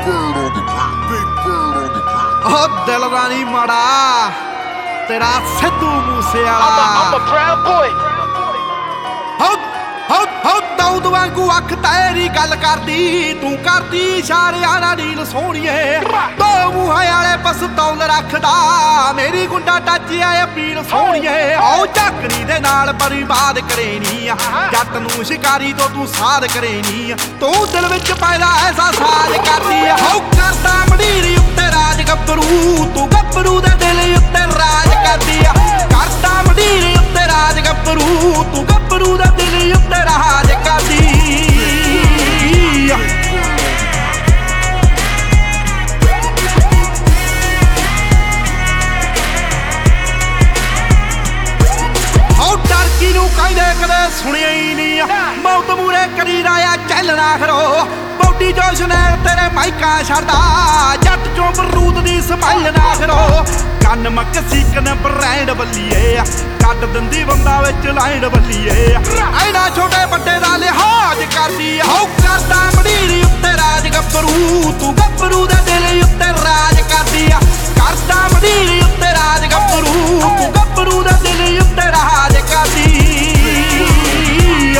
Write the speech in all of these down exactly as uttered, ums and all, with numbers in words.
ਉਹ ਦਿਲ ਦਾ ਨੀ ਮਾੜਾ ਤੇਰਾ ਸਿੱਧੂ ਮੂਸੇ ਵਾਲਾ। I'm a proud boy. ਹੋ ਹੋ ਹੋ ਦਾਊਦ ਵਾਂਗੂ ਅੱਖ ਤੇਰੀ ਗੱਲ ਕਰਦੀ, ਤੂੰ ਕਰਦੀ ਇਸ਼ਾਰਿਆਂ ਨਾਲ ਨੀਲ ਸੋਹਣੀਏ। ਦੋ ਮੂੰਹਾਂ ਵਾਲੇ ਪਸਤੌਲ ਰੱਖਦਾ, ਮੇਰੀ ਗੁੰਡਾ ਟੱਚ ਆਏ ਅਪੀਲ ਸੋਹਣੀਏ। ਆਓ ਝਾਕਰੀ ਦੇ ਨਾਲ ਬਰਬਾਦ ਕਰੇਨੀ ਆ, ਜੱਟ ਨੂੰ ਸ਼ਿਕਾਰੀ ਤੋਂ ਤੂੰ ਸਾਧ ਕਰੇਨੀ ਆ। ਤੂੰ ਦਿਲ ਵਿੱਚ ਪੈਦਾ ਐਸਾ ਸਾਜ ਕਰਦੀ ਆ, ਹੋ ਕਰਦਾ ਮੰਡੀਰੀ ਉੱਤੇ ਰਾਜ ਗੱਭਰੂ। ਤੂੰ ਗੱਭਰੂ ਦੇ ਦਿਲ ਉੱਤੇ ਰਾਜ ਕਰਦੀ ਆ, ਕਰਦਾ ਮੰਡੀਰੀ ਉੱਤੇ ਰਾਜ ਗੱਭਰੂ। ਤੂੰ ਗੱਭਰੂ ਦੇ ਦਿਲ ਉੱਤੇ ਰਾਜ ਕਰਦੀ ਆ। ਹੋ ਟਰਕੀ ਨੂੰ ਕਹਿੰਦੇ ਕਦੇ ਸੁਣਿਆ ਹੀ ਨਹੀਂ, ਮੌਤ ਮੂਰੇ ਕਰੀ ਰਾਇਆ ਚੱਲਣਾ ਖਰੋ। ਬੌਡੀ ਜੋਸ਼ ਨੇ ਤੇਰੇ ਮਾਈਕਾ ਛੱਡਦਾ, ਜੱਟ ਚੋਂ ਬਰੂਦ ਦੀ ਸਮਾਈਲ ਨਾ ਖਰੋ। ਕੰਨ ਮਕਸੀਕਨ ਬ੍ਰੈਂਡ ਬੱਲੀਏ, ਕੱਢ ਦਿੰਦੀ ਬੰਦਾ ਵਿੱਚ ਲਾਈਨ ਬੱਲੀਏ। ਐਨਾ ਛੋਟੇ ਵੱਡੇ ਦਾ ਲਿਹਾਜ਼ ਕਰਦੀ ਆ, ਹੋ ਕਰਦਾ ਮੰਡੀਰੀ ਉੱਤੇ ਰਾਜ ਗੱਭਰੂ। ਤੂੰ ਗੱਭਰੂ ਦੇ ਦਿਲ ਉੱਤੇ ਰਾਜ ਕਰਦੀ ਆ, ਕਰਦਾ ਮੰਡੀਰੀ ਉੱਤੇ ਰਾਜ ਗੱਭਰੂ। ਤੂੰ ਗੱਭਰੂ ਦੇ ਦਿਲ ਉੱਤੇ ਰਾਜ ਕਰਦੀ ਆ।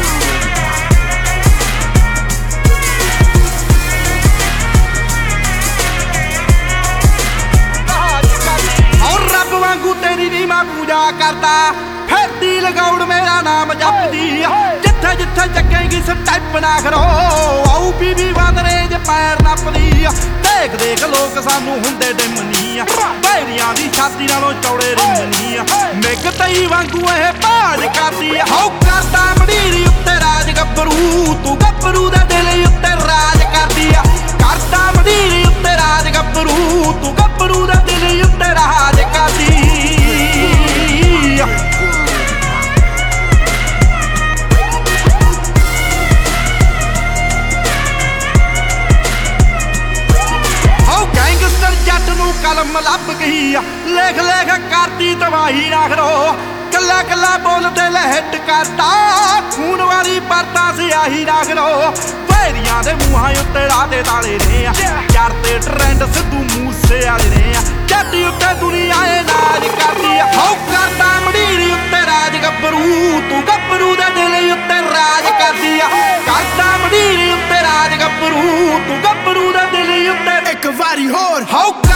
ਤੇਰੀ ਨੀ ਮੈਂ ਪੂਜਾ ਕਰਦਾ, ਫਿਰਦੀ ਲਗਾਉਣ ਮੇਰਾ ਨਾਮ ਜਪਦੀ। ਜਿੱਥੇ ਜਿੱਥੇ ਚੱਕੇਗੀ ਸਟੈਪ ਨਾ ਕਰੋ, ਆਊ ਬੀਬੀ ਬੰਦ ਰੇਂਜ ਪੈਰ ਨੱਪਦੀ। ਦੇਖ ਦੇਖ ਲੋਕ ਸਾਨੂੰ ਹੁੰਦੇ ਡਿਮਨੀ, ਬੈਰੀਆਂ ਦੀ ਛਾਤੀ ਨਾਲੋਂ ਚੌੜੇ ਰਿੰਗਨੀ। ਮਿੱਗ ਤਈ ਵਾਂਗੂ ਇਹ ਬਾਜ ਕਰਦੀ, ਹੋ ਕਰਦਾ ਮੰਡੀਰੀ ਉੱਤੇ ਰਾਜ ਗੱਭਰੂ। ਤੂੰ ਗੱਭਰੂ ਦੇ ਦਿਲ ਉੱਤੇ ਰਾਜ ਕਰਦੀ ਆ, ਕਰਦਾ ਮੰਡੀਰੀ ਉੱਤੇ ਰਾਜ ਗੱਭਰੂ। ਤੂੰ ਗੱਭਰੂ ਦੇ ਦਿਲ ਉੱਤੇ ਰਾਜ ਕਰਦੀ। ਜੱਟ ਨੂੰ ਕਲਮ ਲੱਭ ਗਈ ਆ, ਲੇਖ ਲੇਖ ਕਰਦੀ ਤਬਾਹੀ ਨਾ ਕਰੋ। ਕੱਲਾ ਕੱਲਾ ਬੋਲਦੇ ਲਹਿਟ ਕਰਦਾ, ਖੂਨ ਵਾਲੀ ਪਰਤਾਂ ਸਿਆਹੀ ਨਾ ਕਰੋ। ਬੈਰੀਆਂ ਦੇ ਮੂੰਹਾਂ ਉੱਤੇ ਰਾਦੇ ਤਾਲੇ ਨੇ, ਯਾਰ ਤੇ ਟ੍ਰੈਂਡ ਸਿੱਧੂ ਮੂਸੇ ਵਾਲੇ ਨੇ। ਜੱਟ ਉੱਤੇ ਦੁਨੀਆ ਏ ਨਾਜ ਕਰਦੀ ਆ, ਹੋ ਕਰਦਾ ਮੰਡੀਰੀ ਉੱਤੇ ਰਾਜ ਗੱਭਰੂ। ਤੂੰ ਗੱਭਰੂ ਦੇ ਦਿਲ ਉੱਤੇ ਰਾਜ ਕਰਦੀ ਆ, ਕਰਦਾ ਮੰਡੀਰੀ ਉੱਤੇ ਰਾਜ ਗੱਭਰੂ। ਤੂੰ ਗੱਭਰੂ ਦੇ ਦਿਲ ਉੱਤੇ ਇੱਕ ਵਾਰੀ ਹੋਰ ਹੋ